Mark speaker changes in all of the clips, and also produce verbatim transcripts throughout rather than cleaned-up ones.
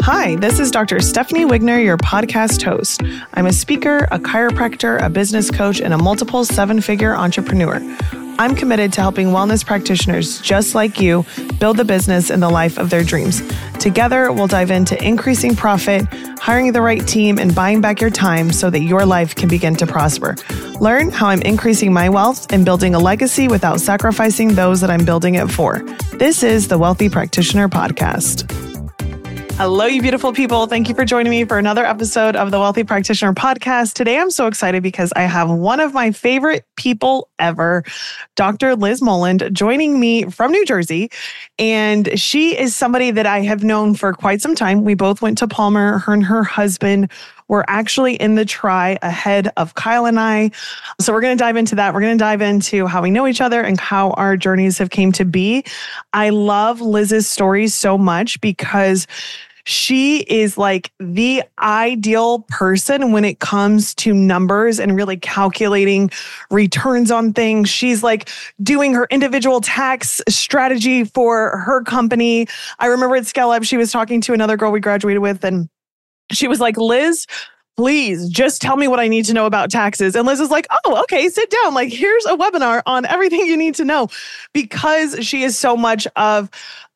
Speaker 1: Hi, this is Doctor Stephanie Wigner, your podcast host. I'm a speaker, a chiropractor, a business coach, and a multiple seven-figure entrepreneur. I'm committed to helping wellness practitioners just like you build the business and the life of their dreams. Together, we'll dive into increasing profit, hiring the right team, and buying back your time so that your life can begin to prosper. Learn how I'm increasing my wealth and building a legacy without sacrificing those that I'm building it for. This is the Wealthy Practitioner Podcast. Hello, you beautiful people. Thank you for joining me for another episode of the Wealthy Practitioner Podcast. Today, I'm so excited because I have one of my favorite people ever, Doctor Liz Moland, joining me from New Jersey. And she is somebody that I have known for quite some time. We both went to Palmer. Her and her husband were actually in the Tri ahead of Kyle and I. So we're going to dive into that. We're going to dive into how we know each other and how our journeys have came to be. I love Liz's story so much because she is like the ideal person when it comes to numbers and really calculating returns on things. She's like doing her individual tax strategy for her company. I remember at Scale Up, she was talking to another girl we graduated with, and she was like, Liz, please just tell me what I need to know about taxes. And Liz is like, oh, okay, sit down. Like, here's a webinar on everything you need to know, because she is so much of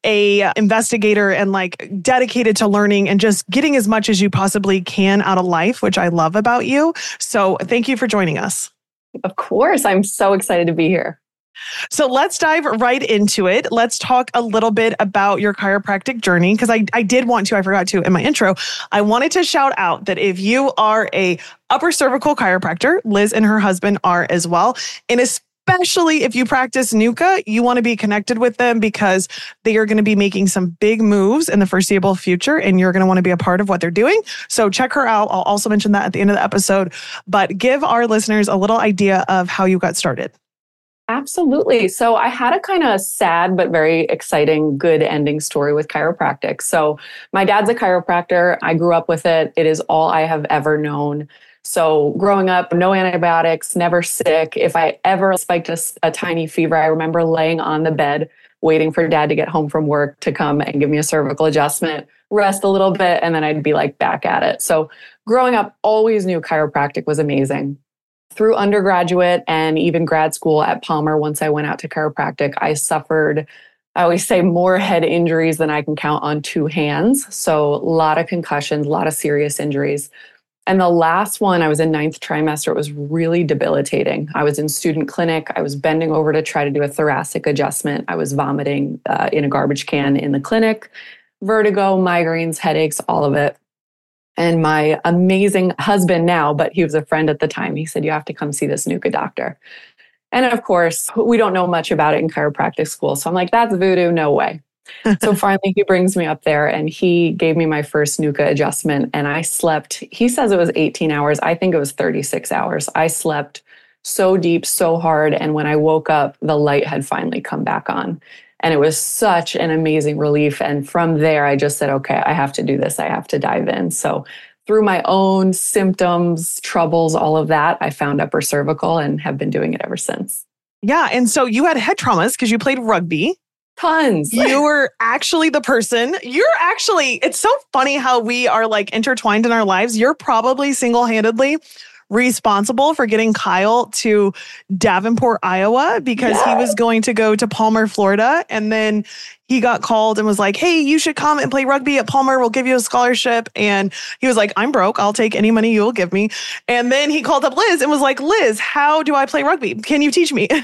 Speaker 1: a investigator and like dedicated to learning and just getting as much as you possibly can out of life, which I love about you. So thank you for joining us.
Speaker 2: Of course. I'm so excited to be here.
Speaker 1: So let's dive right into it. Let's talk a little bit about your chiropractic journey, because I, I did want to, I forgot to in my intro, I wanted to shout out that if you are a upper cervical chiropractor, Liz and her husband are as well. And especially if you practice NUCCA, you want to be connected with them because they are going to be making some big moves in the foreseeable future, and you're going to want to be a part of what they're doing. So check her out. I'll also mention that at the end of the episode, but give our listeners a little idea of how you got started.
Speaker 2: Absolutely. So I had a kind of sad but very exciting, good ending story with chiropractic. So my dad's a chiropractor. I grew up with it. It is all I have ever known. So growing up, no antibiotics, never sick. If I ever spiked a, a tiny fever, I remember laying on the bed, waiting for dad to get home from work to come and give me a cervical adjustment, rest a little bit, and then I'd be like back at it. So growing up, always knew chiropractic was amazing. Through undergraduate and even grad school at Palmer, once I went out to chiropractic, I suffered, I always say, more head injuries than I can count on two hands. So a lot of concussions, a lot of serious injuries. And the last one, I was in ninth trimester, it was really debilitating. I was in student clinic. I was bending over to try to do a thoracic adjustment. I was vomiting uh, in a garbage can in the clinic, vertigo, migraines, headaches, all of it. And my amazing husband now, but he was a friend at the time, he said, you have to come see this NUCCA doctor. And of course, we don't know much about it in chiropractic school. So I'm like, that's voodoo, no way. So finally, he brings me up there and he gave me my first NUCCA adjustment. And I slept, he says it was eighteen hours. I think it was thirty-six hours. I slept so deep, so hard. And when I woke up, the light had finally come back on. And it was such an amazing relief. And from there, I just said, okay, I have to do this. I have to dive in. So through my own symptoms, troubles, all of that, I found upper cervical and have been doing it ever since.
Speaker 1: Yeah. And so you had head traumas because you played rugby.
Speaker 2: Tons.
Speaker 1: You were actually the person. You're actually, it's so funny how we are like intertwined in our lives. You're probably single-handedly responsible for getting Kyle to Davenport, Iowa, because yeah. he was going to go to Palmer, Florida. And then he got called and was like, hey, you should come and play rugby at Palmer. We'll give you a scholarship. And he was like, I'm broke. I'll take any money you'll give me. And then he called up Liz and was like, Liz, how do I play rugby? Can you teach me?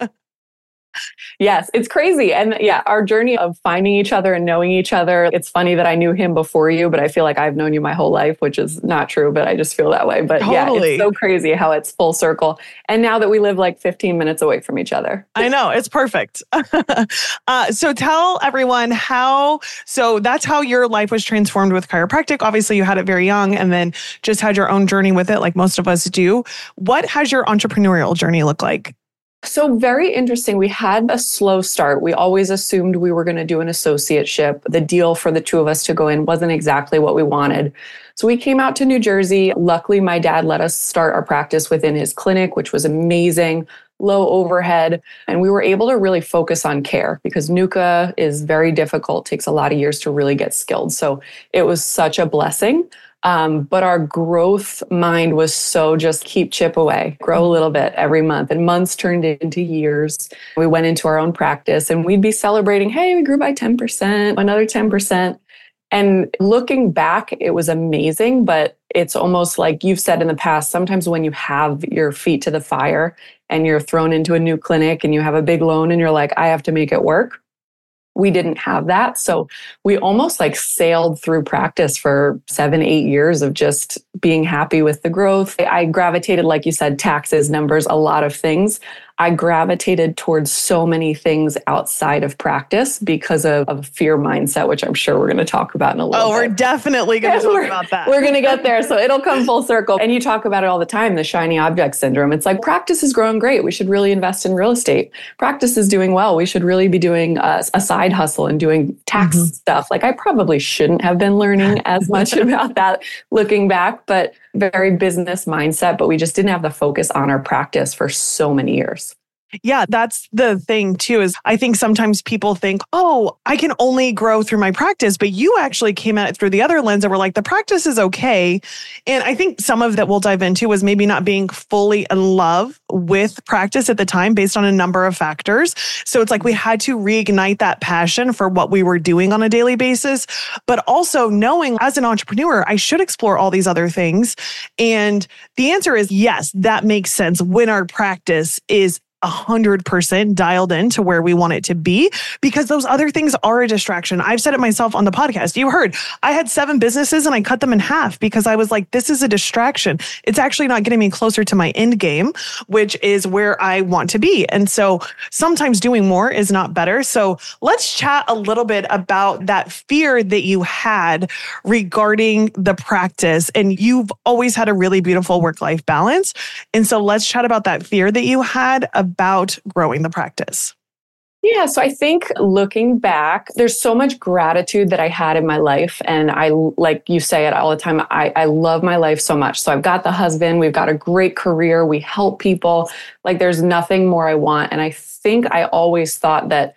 Speaker 2: Yes, it's crazy. And yeah, our journey of finding each other and knowing each other. It's funny that I knew him before you, but I feel like I've known you my whole life, which is not true, but I just feel that way. But
Speaker 1: totally.
Speaker 2: Yeah, it's so crazy how it's full circle. And now that we live like fifteen minutes away from each other.
Speaker 1: I know, it's perfect. uh, so tell everyone how, so that's how your life was transformed with chiropractic. Obviously you had it very young and then just had your own journey with it like most of us do. What has your entrepreneurial journey look like?
Speaker 2: So very interesting. We had a slow start. We always assumed we were going to do an associateship. The deal for the two of us to go in wasn't exactly what we wanted. So we came out to New Jersey. Luckily, my dad let us start our practice within his clinic, which was amazing, low overhead. And we were able to really focus on care because NUCA is very difficult, takes a lot of years to really get skilled. So it was such a blessing. Um, but our growth mind was so just keep chip away, grow a little bit every month. And months turned into years. We went into our own practice and we'd be celebrating, hey, we grew by ten percent, another ten percent. And looking back, it was amazing, but it's almost like you've said in the past, sometimes when you have your feet to the fire and you're thrown into a new clinic and you have a big loan and you're like, I have to make it work. We didn't have that. So we almost like sailed through practice for seven, eight years of just being happy with the growth. I gravitated, like you said, taxes, numbers, a lot of things. I gravitated towards so many things outside of practice because of, of fear mindset, which I'm sure we're going to talk about in a little
Speaker 1: oh, bit. Oh, we're definitely going to talk about that.
Speaker 2: We're going to get there. So it'll come full circle. And you talk about it all the time, the shiny object syndrome. It's like practice is growing great. We should really invest in real estate. Practice is doing well. We should really be doing a, a side hustle and doing tax mm-hmm. stuff. Like I probably shouldn't have been learning as much about that looking back, but very business mindset. But we just didn't have the focus on our practice for so many years.
Speaker 1: Yeah, that's the thing too, is I think sometimes people think, oh, I can only grow through my practice, but you actually came at it through the other lens and were like, the practice is okay. And I think some of that we'll dive into was maybe not being fully in love with practice at the time based on a number of factors. So it's like we had to reignite that passion for what we were doing on a daily basis, but also knowing as an entrepreneur, I should explore all these other things. And the answer is yes, that makes sense when our practice is one hundred percent dialed in to where we want it to be, because those other things are a distraction. I've said it myself on the podcast. You heard, I had seven businesses and I cut them in half because I was like, this is a distraction. It's actually not getting me closer to my end game, which is where I want to be. And so sometimes doing more is not better. So let's chat a little bit about that fear that you had regarding the practice. And you've always had a really beautiful work-life balance. And so let's chat about that fear that you had about growing the practice.
Speaker 2: Yeah. So I think looking back, there's so much gratitude that I had in my life. And I, like you say it all the time, I, I love my life so much. So I've got the husband, we've got a great career, we help people. Like there's nothing more I want. And I think I always thought that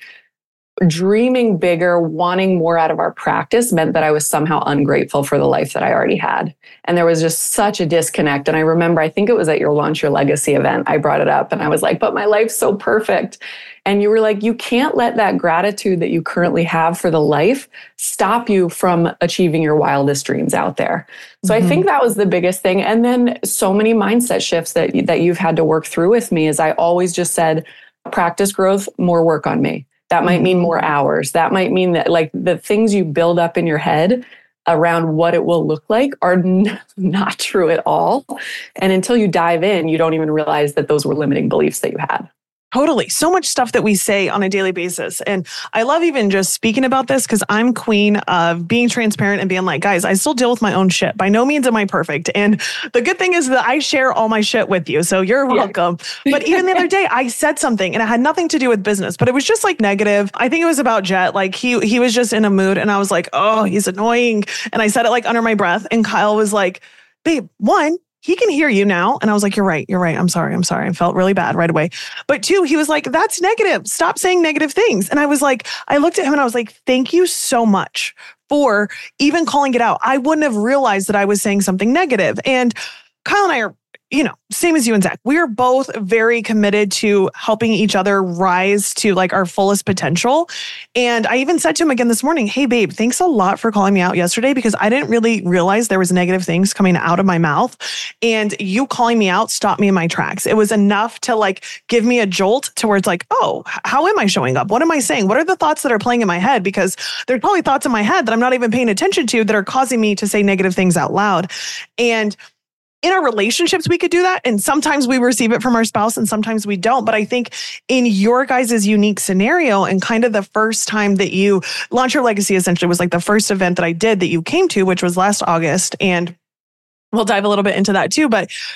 Speaker 2: dreaming bigger, wanting more out of our practice meant that I was somehow ungrateful for the life that I already had. And there was just such a disconnect. And I remember, I think it was at your Launch Your Legacy event, I brought it up and I was like, but my life's so perfect. And you were like, you can't let that gratitude that you currently have for the life stop you from achieving your wildest dreams out there. So mm-hmm. I think that was the biggest thing. And then so many mindset shifts that, that you've had to work through with me is I always just said, practice growth, more work on me. That might mean more hours. That might mean that like the things you build up in your head around what it will look like are n- not true at all. And until you dive in, you don't even realize that those were limiting beliefs that you had.
Speaker 1: Totally. So much stuff that we say on a daily basis. And I love even just speaking about this because I'm queen of being transparent and being like, guys, I still deal with my own shit. By no means am I perfect. And the good thing is that I share all my shit with you. So you're welcome. Yeah. But even the other day, I said something and it had nothing to do with business, but it was just like negative. I think it was about Jet. Like he, he was just in a mood and I was like, oh, he's annoying. And I said it like under my breath. And Kyle was like, babe, one, he can hear you now. And I was like, you're right. You're right. I'm sorry. I'm sorry. I felt really bad right away. But two, he was like, that's negative. Stop saying negative things. And I was like, I looked at him and I was like, thank you so much for even calling it out. I wouldn't have realized that I was saying something negative. And Kyle and I are, you know, same as you and Zach, we're both very committed to helping each other rise to like our fullest potential. And I even said to him again this morning, hey babe, thanks a lot for calling me out yesterday because I didn't really realize there was negative things coming out of my mouth. And you calling me out stopped me in my tracks. It was enough to like give me a jolt to where it's like, oh, how am I showing up? What am I saying? What are the thoughts that are playing in my head? Because there's probably thoughts in my head that I'm not even paying attention to that are causing me to say negative things out loud. And in our relationships, we could do that. And sometimes we receive it from our spouse and sometimes we don't. But I think in your guys' unique scenario and kind of the first time that you Launch Your Legacy essentially was like the first event that I did that you came to, which was last August. And we'll dive a little bit into that too. But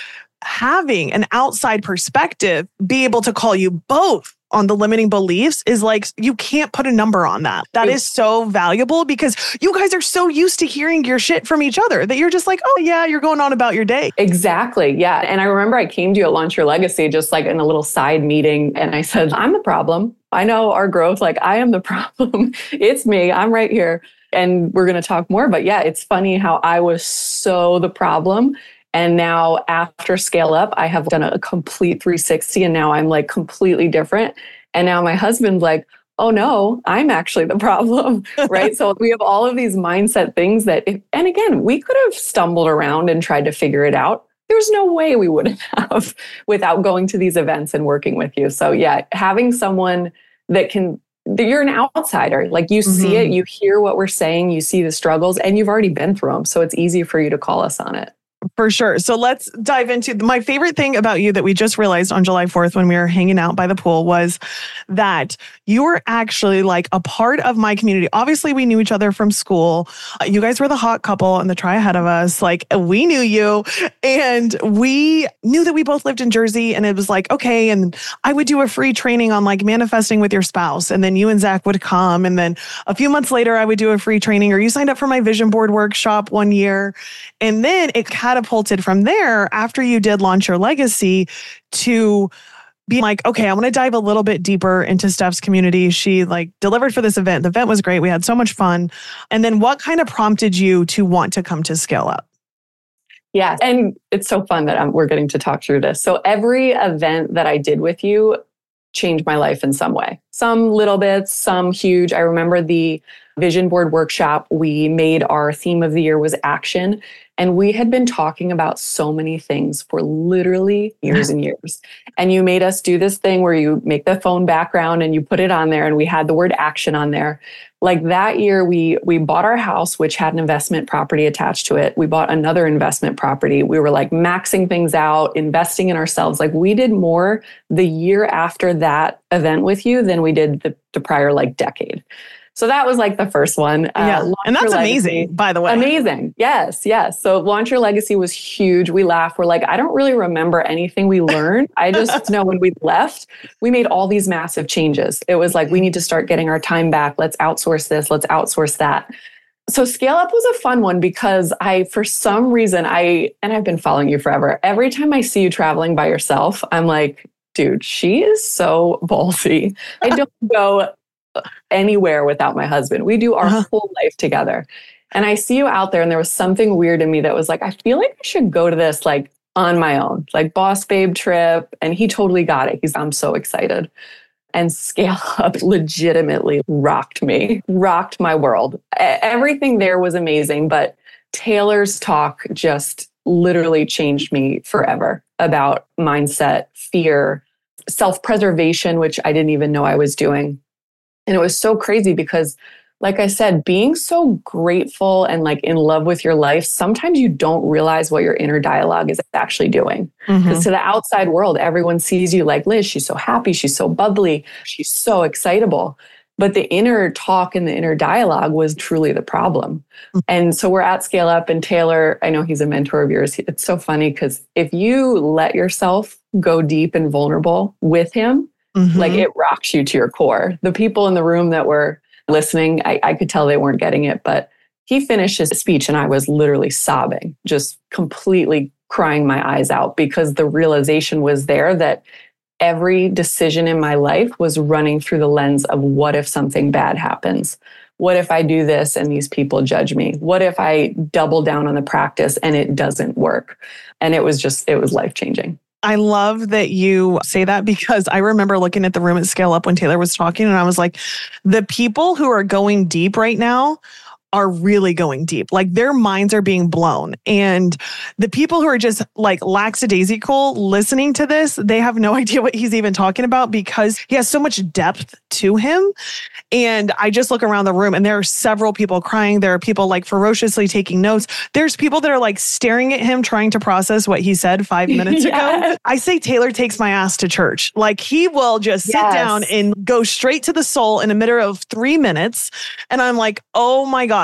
Speaker 1: having an outside perspective be able to call you both on the limiting beliefs is like, you can't put a number on that. That is so valuable because you guys are so used to hearing your shit from each other that you're just like, oh yeah, you're going on about your day.
Speaker 2: Exactly. Yeah. And I remember I came to you at Launch Your Legacy, just like in a little side meeting. And I said, I'm the problem. I know our growth. Like I am the problem. It's me. I'm right here. And we're going to talk more. But yeah, it's funny how I was so the problem. And now after Scale Up, I have done a complete three sixty and now I'm like completely different. And now my husband's like, oh no, I'm actually the problem, right? So we have all of these mindset things that, if, and again, we could have stumbled around and tried to figure it out. There's no way we wouldn't have without going to these events and working with you. So yeah, having someone that can, you're an outsider, like you mm-hmm. see it, you hear what we're saying, you see the struggles, and you've already been through them. So it's easy for you to call us on it.
Speaker 1: For sure. So let's dive into my favorite thing about you that we just realized on July fourth when we were hanging out by the pool was that you were actually like a part of my community. Obviously, we knew each other from school. You guys were the hot couple and the try ahead of us. Like we knew you and we knew that we both lived in Jersey and it was like, okay. And I would do a free training on like manifesting with your spouse. And then you and Zach would come. And then a few months later, I would do a free training or you signed up for my vision board workshop one year. And then it catapulted from there after you did Launch Your Legacy to be like, okay, I want to dive a little bit deeper into Steph's community. She like delivered for this event. The event was great. We had so much fun. And then what kind of prompted you to want to come to Scale Up?
Speaker 2: Yeah. And it's so fun that I'm, we're getting to talk through this. So every event that I did with you changed my life in some way. Some little bits, some huge. I remember the vision board workshop. We made our theme of the year was action. And we had been talking about so many things for literally years and years. And you made us do this thing where you make the phone background and you put it on there and we had the word action on there. Like that year, we we bought our house, which had an investment property attached to it. We bought another investment property. We were like maxing things out, investing in ourselves. Like we did more the year after that event with you than we did the, the prior like decade. So that was like the first one.
Speaker 1: Yeah. Uh, and that's amazing, by the way.
Speaker 2: Amazing. Yes, yes. So Launch Your Legacy was huge. We laughed. We're like, I don't really remember anything we learned. I just know when we left, we made all these massive changes. It was like, we need to start getting our time back. Let's outsource this. Let's outsource that. So Scale Up was a fun one because I, for some reason, I, and I've been following you forever. Every time I see you traveling by yourself, I'm like, dude, she is so ballsy. I don't go anywhere without my husband. We do our uh-huh. whole life together. And I see you out there and there was something weird in me that was like, I feel like I should go to this like on my own, like boss babe trip. And he totally got it. He's, I'm so excited. And Scale Up legitimately rocked me, rocked my world. Everything there was amazing, but Taylor's talk just literally changed me forever about mindset, fear, self-preservation, which I didn't even know I was doing. And it was so crazy because, like I said, being so grateful and like in love with your life, sometimes you don't realize what your inner dialogue is actually doing. Because mm-hmm. to the outside world, everyone sees you like, Liz, she's so happy, she's so bubbly, she's so excitable. But the inner talk and the inner dialogue was truly the problem. Mm-hmm. And so we're at Scale Up and Taylor, I know he's a mentor of yours. It's so funny because if you let yourself go deep and vulnerable with him, mm-hmm. like it rocks you to your core. The people in the room that were listening, I, I could tell they weren't getting it, but he finished his speech and I was literally sobbing, just completely crying my eyes out because the realization was there that every decision in my life was running through the lens of what if something bad happens? What if I do this and these people judge me? What if I double down on the practice and it doesn't work? And it was just, it was life-changing.
Speaker 1: I love that you say that because I remember looking at the room at Scale Up when Taylor was talking and I was like, the people who are going deep right now are really going deep. Like their minds are being blown. And the people who are just like lackadaisical listening to this, they have no idea what he's even talking about because he has so much depth to him. And I just look around the room and there are several people crying. There are people like ferociously taking notes. There's people that are like staring at him, trying to process what he said five minutes yes. ago. I say Taylor takes my ass to church. Like he will just sit yes. down and go straight to the soul in a matter of three minutes. And I'm like, oh my God.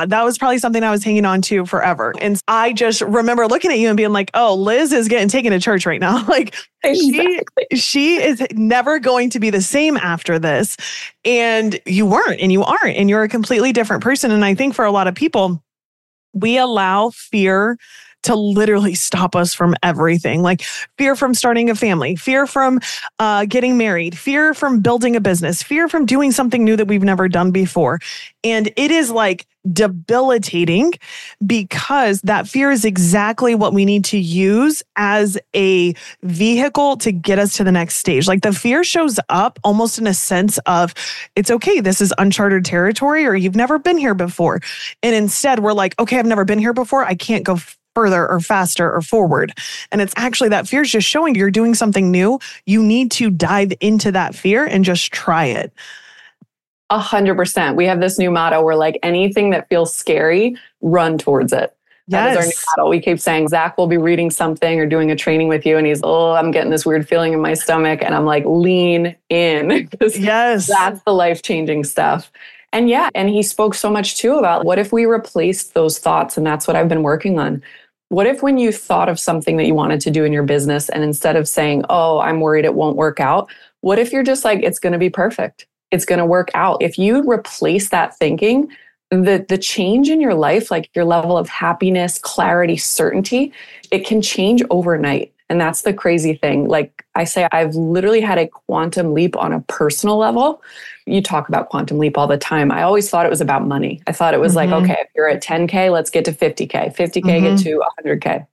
Speaker 1: God, that was probably something I was hanging on to forever. And I just remember looking at you and being like, oh, Liz is getting taken to church right now. Like exactly. she, she is never going to be the same after this. And you weren't, and you aren't, and you're a completely different person. And I think for a lot of people, we allow fear to literally stop us from everything, like fear from starting a family, fear from uh, getting married, fear from building a business, fear from doing something new that we've never done before. And it is like debilitating because that fear is exactly what we need to use as a vehicle to get us to the next stage. Like the fear shows up almost in a sense of, it's okay, this is uncharted territory, or you've never been here before. And instead we're like, okay, I've never been here before. I can't go further or faster or forward. And it's actually that fear is just showing you're doing something new. You need to dive into that fear and just try it.
Speaker 2: A hundred percent. We have this new motto where like anything that feels scary, run towards it. That
Speaker 1: Yes.
Speaker 2: is our new motto. We keep saying, Zach will be reading something or doing a training with you. And he's, oh, I'm getting this weird feeling in my stomach. And I'm like, lean in.
Speaker 1: Yes.
Speaker 2: That's the life-changing stuff. And yeah, and he spoke so much too about what if we replaced those thoughts? And that's what I've been working on. What if when you thought of something that you wanted to do in your business, and instead of saying, oh, I'm worried it won't work out, what if you're just like, it's going to be perfect. It's going to work out. If you replace that thinking, the, the change in your life, like your level of happiness, clarity, certainty, it can change overnight. And that's the crazy thing. Like I say, I've literally had a quantum leap on a personal level. You talk about quantum leap all the time. I always thought it was about money. I thought it was mm-hmm. like, okay, if you're at ten K, let's get to fifty K, fifty K, mm-hmm. get to one hundred K.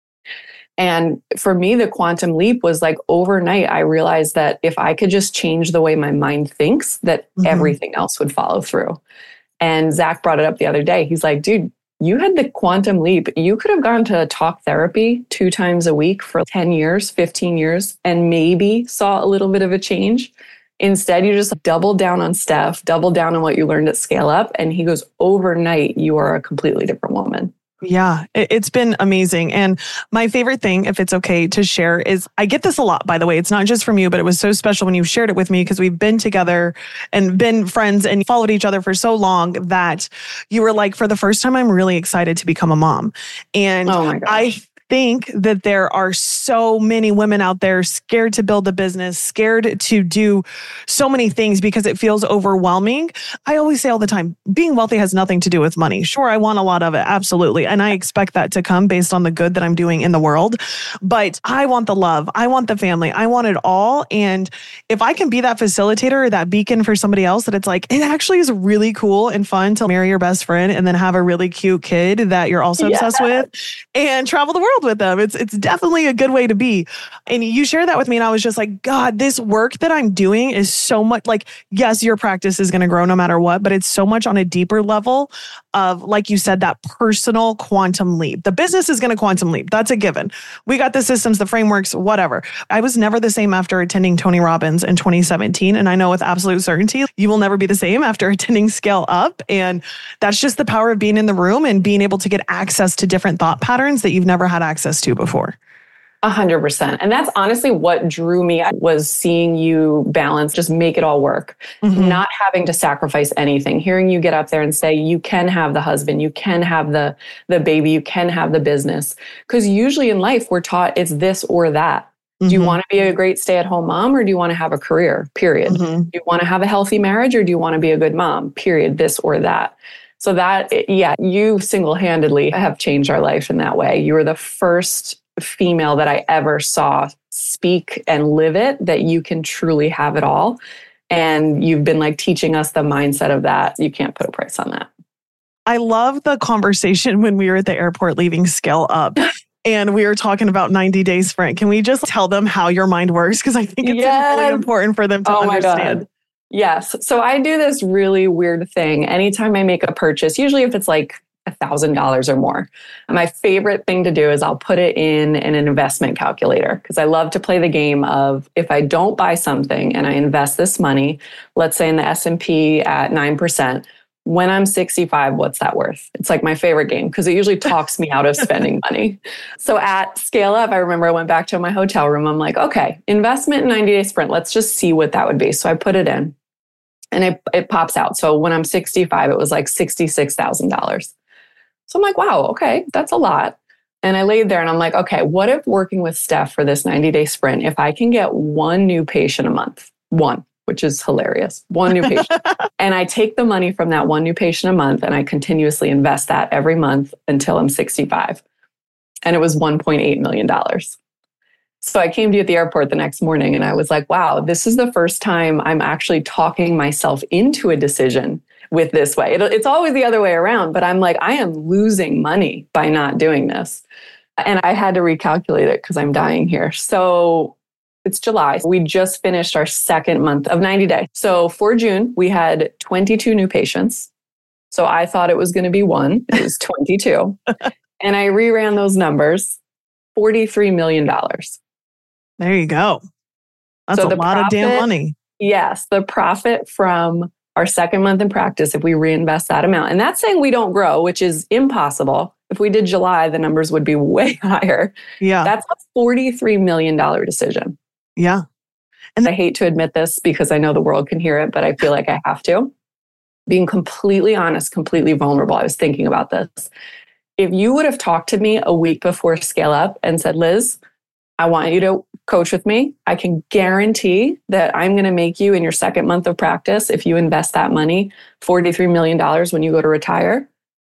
Speaker 2: And for me, the quantum leap was like overnight, I realized that if I could just change the way my mind thinks, that mm-hmm. everything else would follow through. And Zach brought it up the other day. He's like, dude, you had the quantum leap. You could have gone to talk therapy two times a week for ten years, fifteen years, and maybe saw a little bit of a change. Instead, you just doubled down on Steph, doubled down on what you learned at Scale Up. And he goes, overnight, you are a completely different woman.
Speaker 1: Yeah, it's been amazing. And my favorite thing, if it's okay to share, is I get this a lot, by the way. It's not just from you, but it was so special when you shared it with me because we've been together and been friends and followed each other for so long that you were like, for the first time, I'm really excited to become a mom. And
Speaker 2: oh my gosh.
Speaker 1: I think that there are so many women out there scared to build a business, scared to do so many things because it feels overwhelming. I always say all the time, being wealthy has nothing to do with money. Sure, I want a lot of it. Absolutely. And I expect that to come based on the good that I'm doing in the world. But I want the love. I want the family. I want it all. And if I can be that facilitator or that beacon for somebody else, that it's like, it actually is really cool and fun to marry your best friend and then have a really cute kid that you're also yeah. obsessed with and travel the world with them. It's it's definitely a good way to be. And you shared that with me and I was just like, God, this work that I'm doing is so much like, yes, your practice is going to grow no matter what, but it's so much on a deeper level of, like you said, that personal quantum leap. The business is going to quantum leap. That's a given. We got the systems, the frameworks, whatever. I was never the same after attending Tony Robbins in twenty seventeen. And I know with absolute certainty, you will never be the same after attending Scale Up. And that's just the power of being in the room and being able to get access to different thought patterns that you've never had access to before.
Speaker 2: A hundred percent. And that's honestly what drew me was seeing you balance, just make it all work, mm-hmm. not having to sacrifice anything, hearing you get up there and say, you can have the husband, you can have the, the baby, you can have the business. Because usually in life, we're taught it's this or that. Mm-hmm. Do you want to be a great stay-at-home mom or do you want to have a career? Period. Mm-hmm. Do you want to have a healthy marriage or do you want to be a good mom? Period. This or that. So that, yeah, you single-handedly have changed our life in that way. You were the first female that I ever saw speak and live it, that you can truly have it all. And you've been like teaching us the mindset of that. You can't put a price on that.
Speaker 1: I love the conversation when we were at the airport leaving Scale Up. And we were talking about ninety day sprint. Can we just tell them how your mind works? Because I think it's yes. really important for them to oh understand.
Speaker 2: My God. Yes. So I do this really weird thing. Anytime I make a purchase, usually if it's like one thousand dollars or more, my favorite thing to do is I'll put it in, in an investment calculator because I love to play the game of if I don't buy something and I invest this money, let's say in the S and P at nine percent, when I'm sixty-five, what's that worth? It's like my favorite game because it usually talks me out of spending money. So at Scale Up, I remember I went back to my hotel room. I'm like, okay, investment in ninety day sprint. Let's just see what that would be. So I put it in. And it, it pops out. So when I'm sixty-five, it was like sixty-six thousand dollars. So I'm like, wow, okay, that's a lot. And I laid there and I'm like, okay, what if working with Steph for this ninety day sprint, if I can get one new patient a month, one, which is hilarious, one new patient. And I take the money from that one new patient a month and I continuously invest that every month until I'm sixty-five. And it was one point eight million dollars. So I came to you at the airport the next morning and I was like, wow, this is the first time I'm actually talking myself into a decision with this way. It, it's always the other way around, but I'm like, I am losing money by not doing this. And I had to recalculate it because I'm dying here. So it's July. We just finished our second month of ninety days. So for June, we had twenty-two new patients. So I thought it was going to be one. It was twenty-two. And I reran those numbers, forty-three million dollars.
Speaker 1: There you go. That's so a lot profit, of damn money.
Speaker 2: Yes. The profit from our second month in practice, if we reinvest that amount, and that's saying we don't grow, which is impossible. If we did July, the numbers would be way higher.
Speaker 1: Yeah.
Speaker 2: That's a forty-three million dollars decision.
Speaker 1: Yeah.
Speaker 2: And I hate to admit this because I know the world can hear it, but I feel like I have to. Being completely honest, completely vulnerable. I was thinking about this. If you would have talked to me a week before Scale Up and said, Liz, I want you to coach with me. I can guarantee that I'm going to make you in your second month of practice, if you invest that money, forty-three million dollars when you go to retire,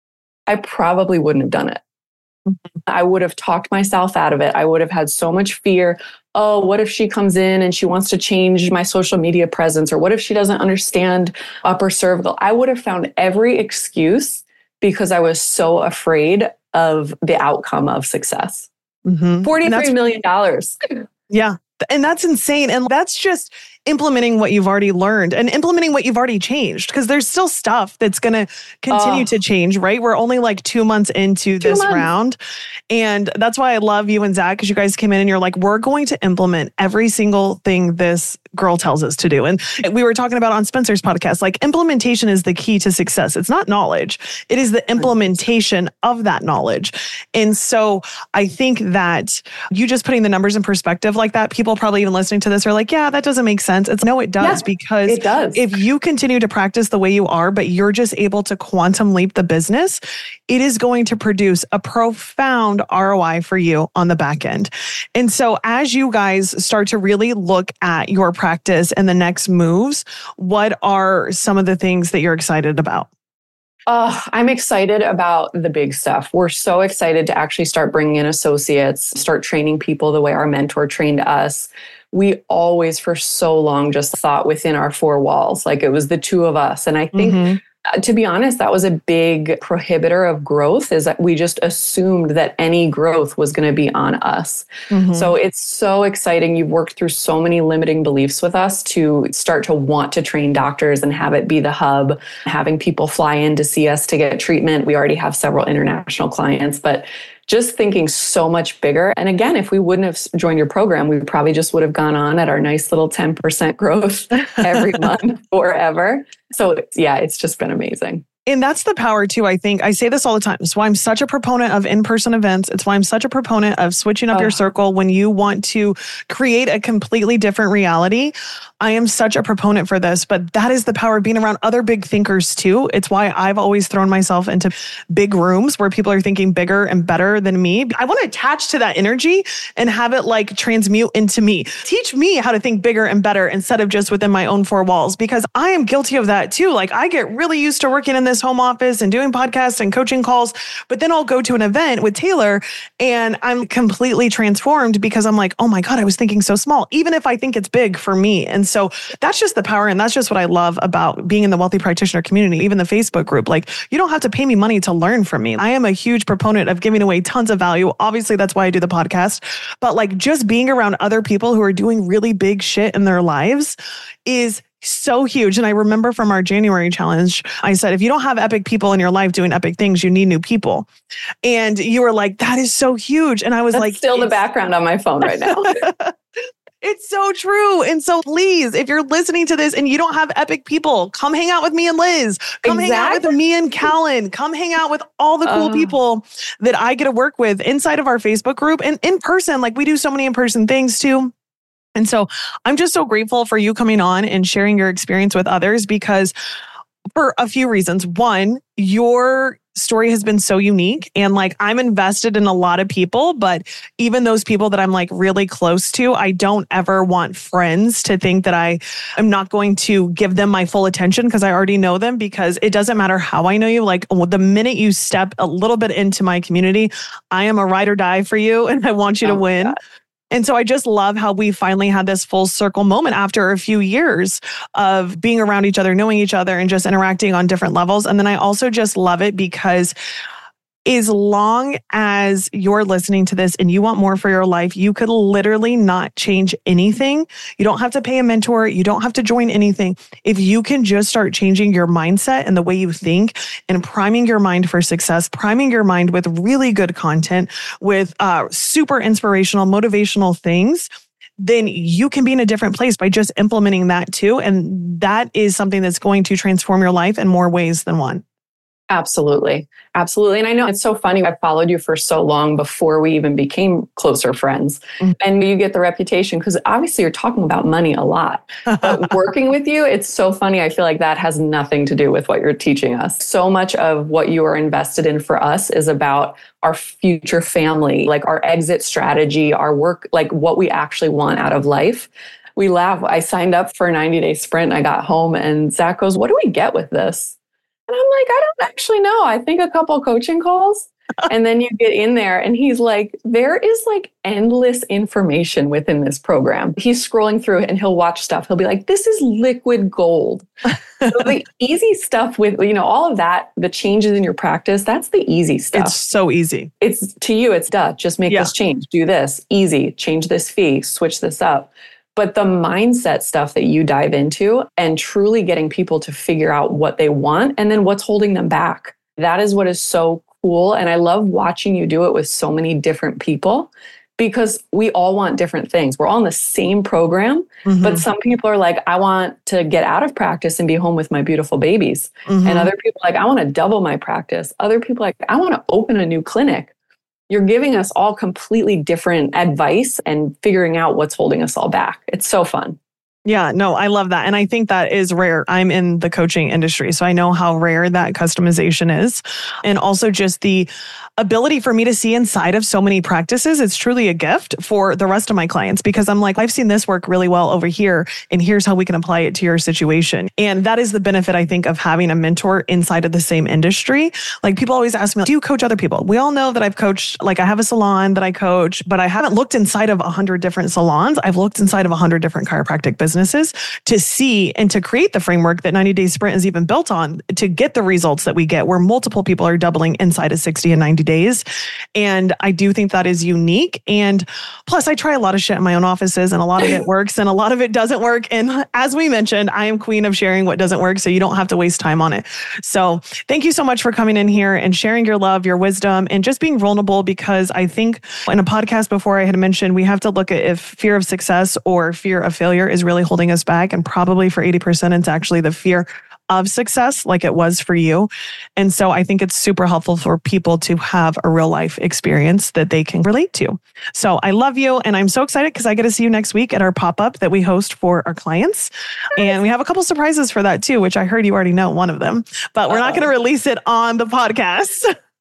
Speaker 2: I probably wouldn't have done it. Mm-hmm. I would have talked myself out of it. I would have had so much fear. Oh, what if she comes in and she wants to change my social media presence? Or what if she doesn't understand upper cervical? I would have found every excuse because I was so afraid of the outcome of success.
Speaker 1: Mm-hmm.
Speaker 2: forty-three million dollars.
Speaker 1: Yeah. And that's insane. And that's just implementing what you've already learned and implementing what you've already changed, because there's still stuff that's going to continue oh. to change, right? We're only like two months into two this months. round. And that's why I love you and Zach, because you guys came in and you're like, we're going to implement every single thing this girl tells us to do. And we were talking about on Spencer's podcast, like implementation is the key to success. It's not knowledge. It is the implementation of that knowledge. And so I think that you just putting the numbers in perspective like that, people probably even listening to this are like, yeah, that doesn't make sense. It's no, it does, yeah, because
Speaker 2: it does.
Speaker 1: If you continue to practice the way you are, but you're just able to quantum leap the business, it is going to produce a profound R O I for you on the back end. And so as you guys start to really look at your practice and the next moves, what are some of the things that you're excited about?
Speaker 2: Uh, I'm excited about the big stuff. We're so excited to actually start bringing in associates, start training people the way our mentor trained us. We always, for so long, just thought within our four walls, like it was the two of us. And I think, mm-hmm. to be honest, that was a big prohibitor of growth, is that we just assumed that any growth was going to be on us. Mm-hmm. So it's so exciting. You've worked through so many limiting beliefs with us to start to want to train doctors and have it be the hub, having people fly in to see us to get treatment. We already have several international clients, but just thinking so much bigger. And again, if we wouldn't have joined your program, we probably just would have gone on at our nice little ten percent growth every month forever. So yeah, it's just been amazing.
Speaker 1: And that's the power too, I think. I say this all the time. It's why I'm such a proponent of in-person events. It's why I'm such a proponent of switching up oh. your circle when you want to create a completely different reality. I am such a proponent for this, but that is the power of being around other big thinkers too. It's why I've always thrown myself into big rooms where people are thinking bigger and better than me. I want to attach to that energy and have it like transmute into me. Teach me how to think bigger and better instead of just within my own four walls, because I am guilty of that too. Like I get really used to working in this home office and doing podcasts and coaching calls, but then I'll go to an event with Taylor and I'm completely transformed because I'm like, oh my God, I was thinking so small, even if I think it's big for me. And so that's just the power. And that's just what I love about being in the Wealthy Practitioner community, even the Facebook group. Like you don't have to pay me money to learn from me. I am a huge proponent of giving away tons of value. Obviously, that's why I do the podcast, but like just being around other people who are doing really big shit in their lives is so huge. And I remember from our January challenge, I said, if you don't have epic people in your life doing epic things, you need new people. And you were like, that is so huge. And I was
Speaker 2: That's
Speaker 1: like,
Speaker 2: still the background on my phone right now.
Speaker 1: It's so true. And so please, if you're listening to this and you don't have epic people, come hang out with me and Liz. Come exactly. hang out with me and Callan. Come hang out with all the cool uh, people that I get to work with inside of our Facebook group and in person. Like we do so many in-person things too. And so I'm just so grateful for you coming on and sharing your experience with others, because for a few reasons. One, your story has been so unique, and like I'm invested in a lot of people, but even those people that I'm like really close to, I don't ever want friends to think that I am not going to give them my full attention because I already know them, because it doesn't matter how I know you. Like the minute you step a little bit into my community, I am a ride or die for you and I want you oh to win. God. And so I just love how we finally had this full circle moment after a few years of being around each other, knowing each other, and just interacting on different levels. And then I also just love it because as long as you're listening to this and you want more for your life, you could literally not change anything. You don't have to pay a mentor. You don't have to join anything. If you can just start changing your mindset and the way you think and priming your mind for success, priming your mind with really good content, with uh, super inspirational, motivational things, then you can be in a different place by just implementing that too. And that is something that's going to transform your life in more ways than one.
Speaker 2: Absolutely. Absolutely. And I know it's so funny. I followed you for so long before we even became closer friends. Mm-hmm. And you get the reputation because obviously you're talking about money a lot. But working with you, it's so funny. I feel like that has nothing to do with what you're teaching us. So much of what you are invested in for us is about our future family, like our exit strategy, our work, like what we actually want out of life. We laugh. I signed up for a ninety day sprint and I got home and Zach goes, "What do we get with this?" And I'm like, I don't actually know. I think a couple coaching calls. And then you get in there and he's like, there is like endless information within this program. He's scrolling through it and he'll watch stuff. He'll be like, this is liquid gold. So the easy stuff with, you know, all of that, the changes in your practice, that's the easy stuff.
Speaker 1: It's so easy.
Speaker 2: It's to you, it's duh. Just make yeah. this change, do this, easy, change this fee, switch this up. But the mindset stuff that you dive into and truly getting people to figure out what they want and then what's holding them back. That is what is so cool. And I love watching you do it with so many different people because we all want different things. We're all in the same program, mm-hmm. but some people are like, I want to get out of practice and be home with my beautiful babies. Mm-hmm. And other people are like, I want to double my practice. Other people are like, I want to open a new clinic. You're giving us all completely different advice and figuring out what's holding us all back. It's so fun.
Speaker 1: Yeah, no, I love that. And I think that is rare. I'm in the coaching industry, so I know how rare that customization is. And also just the ability for me to see inside of so many practices. It's truly a gift for the rest of my clients because I'm like, I've seen this work really well over here, and here's how we can apply it to your situation. And that is the benefit, I think, of having a mentor inside of the same industry. Like people always ask me, do you coach other people? We all know that I've coached, like I have a salon that I coach, but I haven't looked inside of a hundred different salons. I've looked inside of a hundred different chiropractic businesses. businesses to see and to create the framework that ninety day sprint is even built on to get the results that we get where multiple people are doubling inside of sixty and ninety days. And I do think that is unique. And plus I try a lot of shit in my own offices and a lot of it works and a lot of it doesn't work. And as we mentioned, I am queen of sharing what doesn't work so you don't have to waste time on it. So thank you so much for coming in here and sharing your love, your wisdom, and just being vulnerable because I think in a podcast before I had mentioned, we have to look at if fear of success or fear of failure is really holding us back. And probably for eighty percent, it's actually the fear of success like it was for you. And so I think it's super helpful for people to have a real life experience that they can relate to. So I love you. And I'm so excited because I get to see you next week at our pop-up that we host for our clients. And we have a couple surprises for that too, which I heard you already know one of them, but we're Uh-oh. not going to release it on the podcast.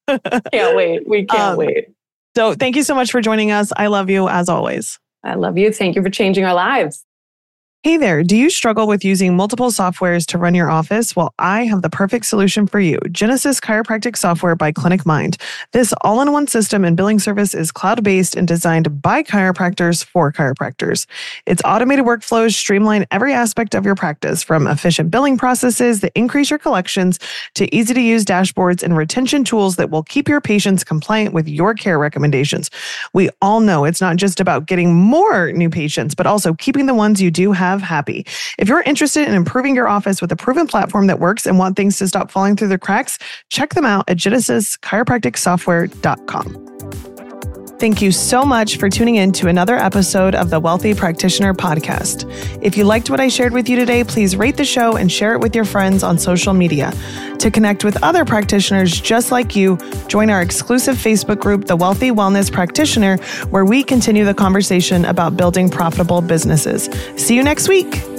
Speaker 2: Can't wait. We can't um, wait.
Speaker 1: So thank you so much for joining us. I love you as always.
Speaker 2: I love you. Thank you for changing our lives.
Speaker 1: Hey there, do you struggle with using multiple softwares to run your office? Well, I have the perfect solution for you, Genesis Chiropractic Software by Clinic Mind. This all-in-one system and billing service is cloud-based and designed by chiropractors for chiropractors. Its automated workflows streamline every aspect of your practice, from efficient billing processes that increase your collections to easy-to-use dashboards and retention tools that will keep your patients compliant with your care recommendations. We all know it's not just about getting more new patients, but also keeping the ones you do have happy. If you're interested in improving your office with a proven platform that works and want things to stop falling through the cracks, check them out at genesis chiropractic software dot com. Thank you so much for tuning in to another episode of the Wealthy Practitioner Podcast. If you liked what I shared with you today, please rate the show and share it with your friends on social media. To connect with other practitioners just like you, join our exclusive Facebook group, The Wealthy Wellness Practitioner, where we continue the conversation about building profitable businesses. See you next week.